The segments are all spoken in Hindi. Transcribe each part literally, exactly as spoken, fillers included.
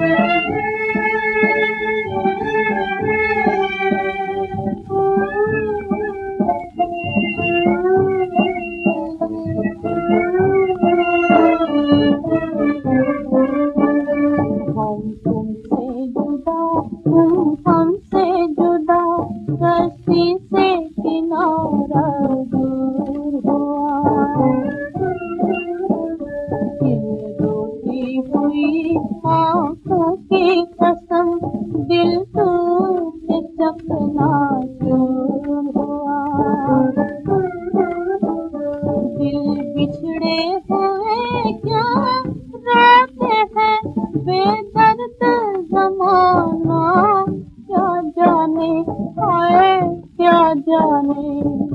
हमसे जुदा कश्ती से किनारा दूर हुआ, रोती हुई आँखों की कसम दिल टूट चकनाचूर हुआ। दिल बिछड़े हुए क्या रोते हैं बेदर्द ज़माना, क्या जाने हाय क्या जाने।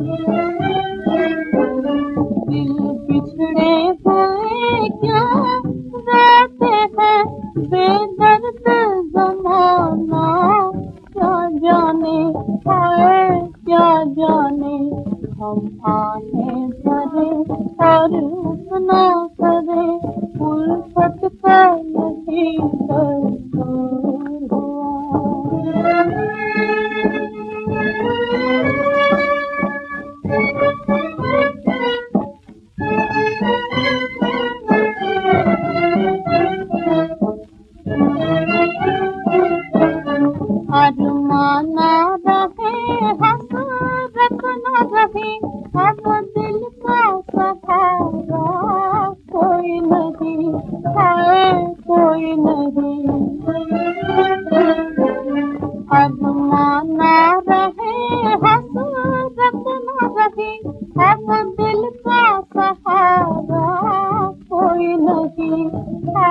दिल बिछड़े हुए क्या रोते हैं बेदर्द ज़माना, क्या जाने हाय क्या जाने। हम आहें भरे और अपना करे उल्फत का यही दस्तूर हुआ। अरमाना रहे हसरत न रहे, अब दिल का सहारा कोई नहीं, हाय कोई नहीं। अरमाना रहे हसरत न रहे, अब दिल का सहारा कोई नहीं।